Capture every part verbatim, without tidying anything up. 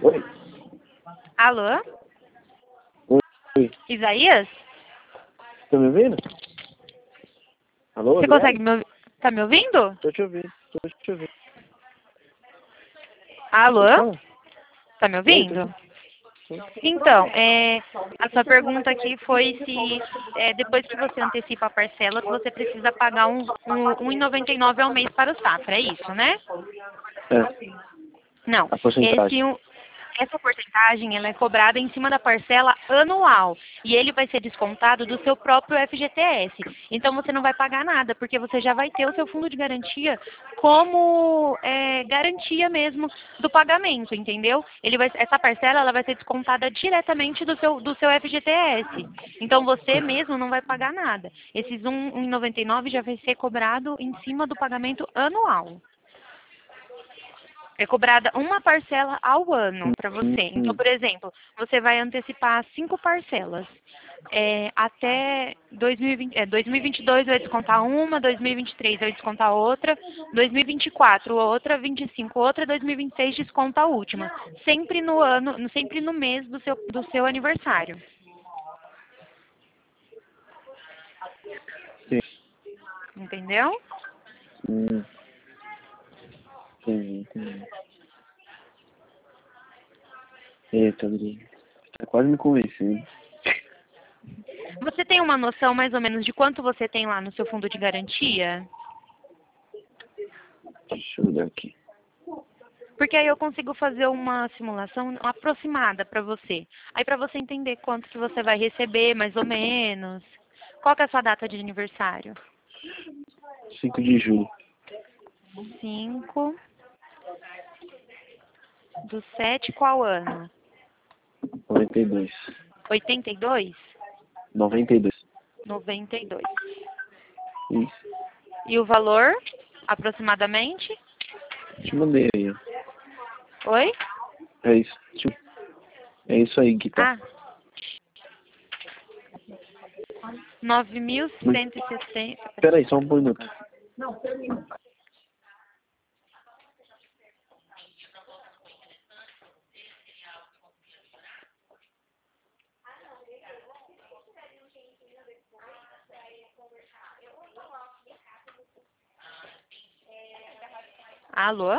Oi? Alô? Oi? Isaías? Tá me ouvindo? Alô, Você Adriele? consegue me ouvir? Tá me ouvindo? Tô te ouvindo, tô te ouvindo. Alô? Fala. Tá me Oi, tô ouvindo? te... Então, é, a sua pergunta aqui foi se é, depois que você antecipa a parcela, se você precisa pagar um, um, um e noventa e nove ao mês para o Safra, é isso, né? É, Não, a porcentagem. esse, um- essa porcentagem ela é cobrada em cima da parcela anual e ele vai ser descontado do seu próprio F G T S. Então você não vai pagar nada, porque você já vai ter o seu fundo de garantia como é, garantia mesmo do pagamento, entendeu? Ele vai, essa parcela ela vai ser descontada diretamente do seu, do seu F G T S. Então você mesmo não vai pagar nada. Esses um e noventa e nove já vai ser cobrado em cima do pagamento anual. É cobrada uma parcela ao ano para você. Então, Hum, por exemplo, você vai antecipar cinco parcelas. É, até dois mil e vinte, é, dois mil e vinte e dois vai descontar uma, dois mil e vinte e três vai descontar outra, dois mil e vinte e quatro outra, vinte e cinco outra, dois mil e vinte e seis desconta a última. Sempre no ano, sempre no mês do seu, do seu aniversário. sim. Entendeu? Hum, entendi, entendi. Eita, Adriele. Tá quase me convencendo. Você tem uma noção mais ou menos de quanto você tem lá no seu fundo de garantia? Deixa eu olhar aqui. Porque aí eu consigo fazer uma simulação aproximada para você. Aí para você entender quanto que você vai receber, mais ou menos. Qual que é a sua data de aniversário? cinco de julho. cinco do sete, qual ano? noventa e dois. oitenta e dois? noventa e dois. noventa e dois. Isso. E o valor, aproximadamente? Te mandei aí, ó. Oi? É isso. Te- É isso aí que tá. Ah, nove mil cento e sessenta. Pera aí, só um minuto. Alô?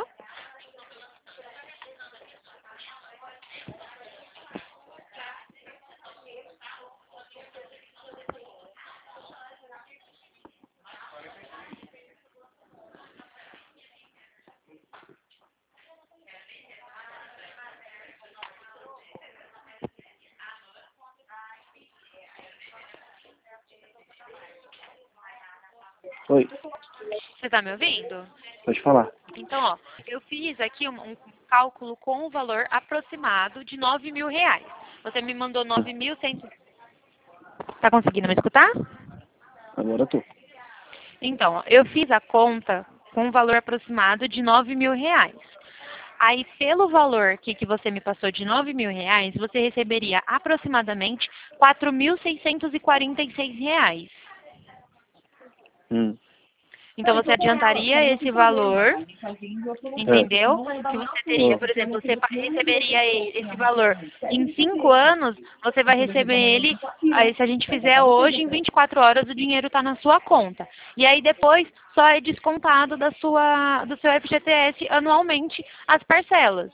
Oi, Você está me ouvindo? pode falar. Então, ó, eu fiz aqui um, um cálculo com o valor aproximado de nove mil reais. Você me mandou nove mil cem. Tá conseguindo me escutar? Agora eu tô. Então, ó, eu fiz a conta com um valor aproximado de nove mil reais. Aí, pelo valor aqui que você me passou de nove mil reais, você receberia aproximadamente quatro mil seiscentos e quarenta e seis reais. Hum. Então, você adiantaria esse valor, entendeu? Que você teria, Ó, por exemplo, você pa- receberia e- esse valor em cinco anos, você vai receber ele, aí se a gente fizer hoje, em vinte e quatro horas o dinheiro está na sua conta. E aí depois só é descontado da sua, do seu F G T S anualmente as parcelas.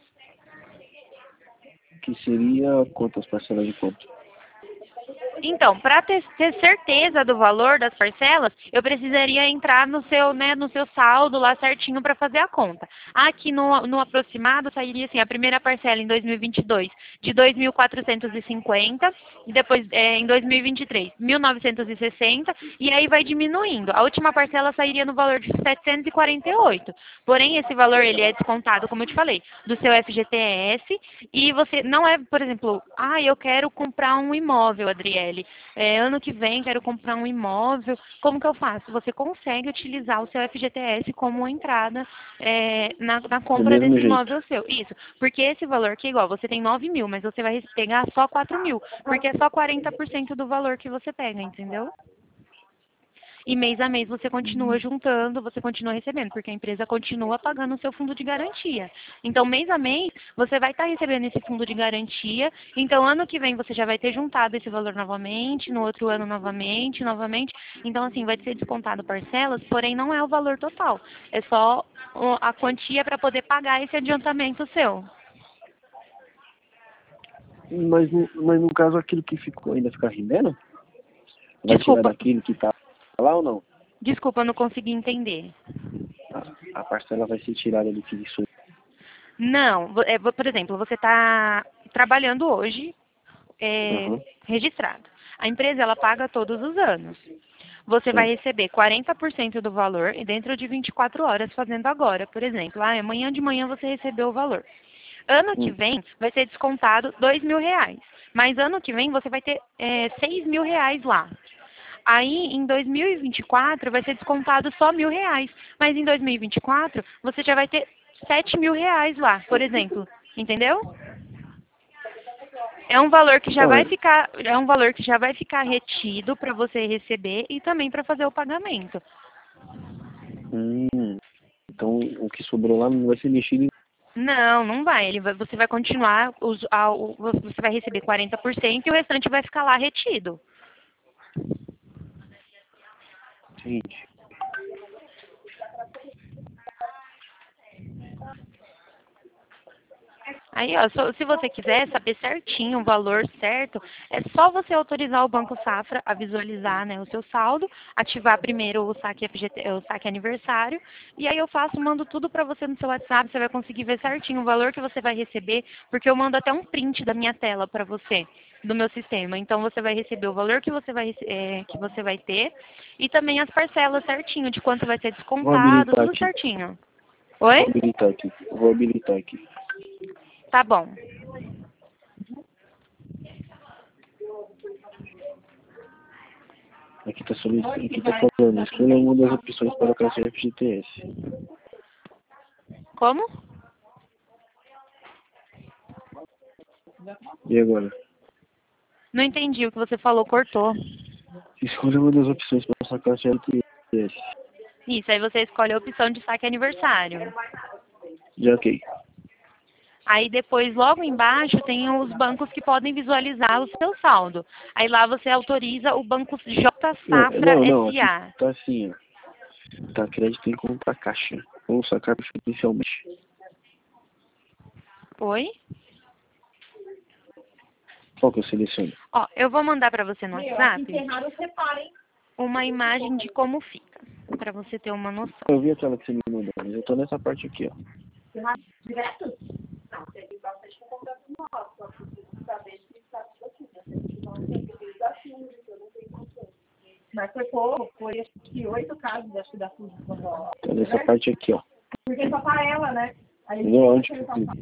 que seria quantas parcelas de quanto? Então, para ter, ter certeza do valor das parcelas, eu precisaria entrar no seu, né, no seu saldo lá certinho para fazer a conta. Aqui no, no aproximado sairia assim, a primeira parcela em dois mil e vinte e dois de dois mil quatrocentos e cinquenta, e depois é, em dois mil e vinte e três mil novecentos e sessenta, e aí vai diminuindo. A última parcela sairia no valor de setecentos e quarenta e oito. Porém, esse valor ele é descontado, como eu te falei, do seu F G T S, e você não é, por exemplo, ah, eu quero comprar um imóvel, Adriele. É, ano que vem quero comprar um imóvel, como que eu faço? Você consegue utilizar o seu F G T S como entrada é, na, na Do compra mesmo desse jeito. imóvel seu. Isso, porque esse valor aqui, igual, você tem nove mil, mas você vai pegar só quatro mil, porque é só quarenta por cento do valor que você pega, entendeu? e mês a mês você continua juntando, você continua recebendo, porque a empresa continua pagando o seu fundo de garantia. Então, mês a mês, você vai estar recebendo esse fundo de garantia, então ano que vem você já vai ter juntado esse valor novamente, no outro ano novamente, novamente. Então, assim, vai ser descontado parcelas, porém não é o valor total. É só o- a quantia para poder pagar esse adiantamento seu. Mas, no- mas no caso, aquilo que ficou ainda fica rendendo? Vai tirar Desculpa, daquilo que tá lá ou não? desculpa, eu não consegui entender. A, a parcela vai ser tirada do que isso. Não, vo- é, vo- por exemplo, você está trabalhando hoje, é, Uhum. registrado. A empresa, ela paga todos os anos. Você vai Sim. receber quarenta por cento do valor e dentro de vinte e quatro horas fazendo agora, por exemplo. Ah, amanhã de manhã você recebeu o valor. Ano que Hum. vem vai ser descontado dois mil reais. Mas ano que vem você vai ter é, seis mil reais lá. Aí, em dois mil e vinte e quatro, vai ser descontado só mil reais. Mas em dois mil e vinte e quatro, você já vai ter sete mil reais lá, por exemplo. Entendeu? É um valor que já Não, vai é, ficar, é um valor que já vai ficar retido para você receber e também para fazer o pagamento. hum, então o que sobrou lá não vai ser mexido. Não, não vai. Ele vai- você vai continuar, os- a- o- você vai receber quarenta por cento e o restante vai ficar lá retido. Gente, Aí, ó, só- se você quiser saber certinho o valor certo, é só você autorizar o Banco Safra a visualizar, né, o seu saldo, ativar primeiro o saque F G T, o saque aniversário, e aí eu faço, mando tudo para você no seu WhatsApp, você vai conseguir ver certinho o valor que você vai receber, porque eu mando até um print da minha tela para você, do meu sistema. Então você vai receber o valor que você vai, rece- é, que você vai ter e também as parcelas certinho, de quanto vai ser vou descontado, habilitar tudo aqui. certinho. Vou Oi? habilitar aqui. Vou habilitar aqui. Tá bom. Aqui está solicitando, aqui está falando, escolha uma das opções para a classe F G T S. Como? E agora? Não entendi o que você falou, cortou. Escolha uma das opções para essa classe F G T S. Isso, aí você escolhe a opção de saque aniversário. Já ok. Aí depois, logo embaixo, tem os bancos que podem visualizar o seu saldo. Aí lá você autoriza o banco J Não, Safra não, não, aqui S A. tá assim, ó. Tá crédito em conta caixa. Ou sacar preferencialmente. Oi? Qual que eu seleciono? Ó, eu vou mandar para você no WhatsApp uma imagem de como fica, para você ter uma noção. Eu vi aquela que você me mandou, mas eu tô nessa parte aqui, ó. Mas foi pouco, foi acho que oito casos, acho que da F U S. Tô nessa parte aqui, ó. Porque só para ela, né? Aí Entendeu? Onde que eu clico?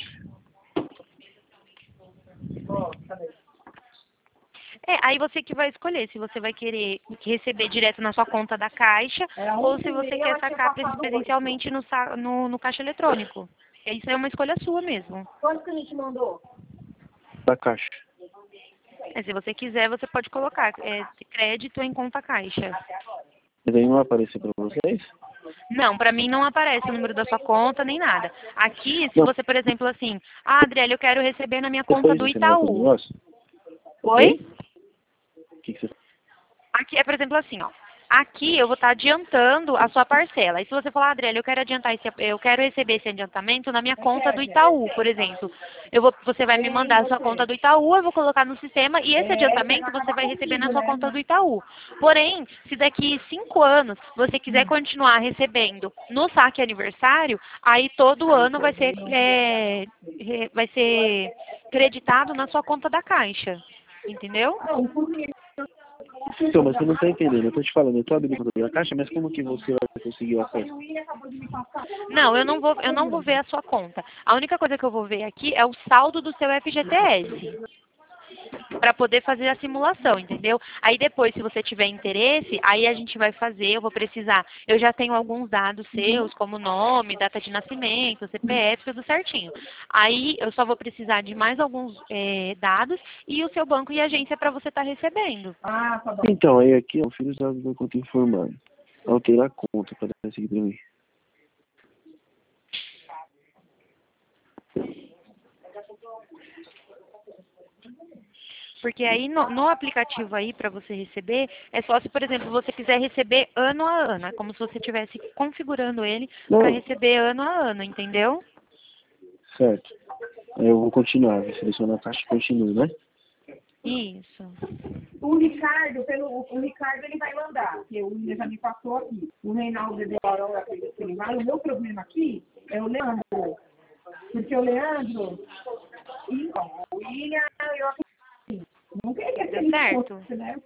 Ó, cadê? É, aí você que vai escolher se você vai querer receber direto na sua conta da Caixa Era um ou se que você eu quer tinha sacar passado preferencialmente no, sa- no, no caixa eletrônico. Isso é uma escolha sua mesmo. Quanto que a gente mandou? Da caixa. É, se você quiser, você pode colocar é, crédito em conta Caixa. Mas aí não vai aparecer pra vocês? Não, para mim não aparece o número da sua conta nem nada. Aqui, se Não. você, por exemplo, assim, ah, Adriele, eu quero receber na minha conta Depois do você não vai fazer Itaú. negócio? Oi? O que, que você... Aqui é, por exemplo, assim, ó. Aqui eu vou estar adiantando a sua parcela. E se você falar, Adriele, eu quero adiantar esse, eu quero receber esse adiantamento na minha conta do Itaú, por exemplo. Eu vou, você vai me mandar a sua conta do Itaú, eu vou colocar no sistema e esse adiantamento você vai receber na sua conta do Itaú. Porém, se daqui cinco anos você quiser continuar recebendo no saque aniversário, aí todo ano vai ser, é, re- vai ser creditado na sua conta da Caixa. Entendeu? Então, mas você não tá entendendo. Eu tô te falando, eu tô habilitando a caixa, mas como que você vai conseguir o acesso? Não, eu não vou, eu não vou ver a sua conta. A única coisa que eu vou ver aqui é o saldo do seu F G T S. para poder fazer a simulação, entendeu? Aí depois, se você tiver interesse, aí a gente vai fazer, eu vou precisar, eu já tenho alguns dados seus, como nome, data de nascimento, C P F, tudo certinho. Aí eu só vou precisar de mais alguns é, dados e o seu banco e agência para você estar recebendo. Ah, tá bom. Então, aí aqui, ó, filho os dados da conta informada. Alterar a conta para seguir para mim. Porque aí no, no aplicativo aí para você receber, é só se, por exemplo, você quiser receber ano a ano. É como se você estivesse configurando ele para receber ano a ano, entendeu? Certo. Aí eu vou continuar, vou selecionar a taxa e continuo, né? Isso. O Ricardo, pelo, o Ricardo ele vai mandar, porque o William já me passou aqui. O Reinaldo deu a hora que ele vai. O meu problema aqui é o Leandro. Porque o Leandro, então, o William, eu acredito. Não queria que ele Certo. fosse, né?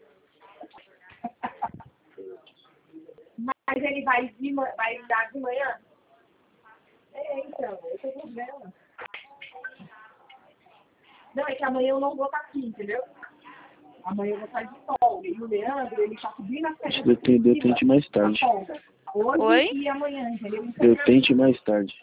Mas ele vai, de, ma- vai dar de manhã? É, então, esse é o problema. Não, é que amanhã eu não vou estar aqui, entendeu? Amanhã eu vou estar de folga. E o Leandro, ele está subindo as Acho pedras. que eu, te, eu tente mais tarde. Hoje Oi? e amanhã, entendeu? Então, Eu tente mais tarde.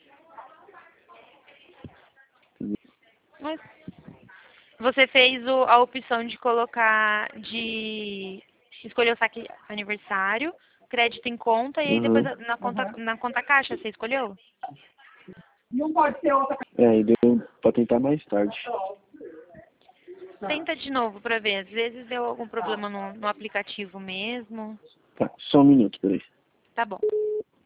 Mas você fez o, a opção de colocar, de escolher o saque aniversário, crédito em conta e aí depois Uhum. na conta, na conta caixa, você escolheu? não pode ser outra. É, aí deu pra tentar mais tarde. Tenta de novo para ver. Às vezes deu algum problema no, no aplicativo mesmo. Tá, só um minuto, peraí. Tá bom.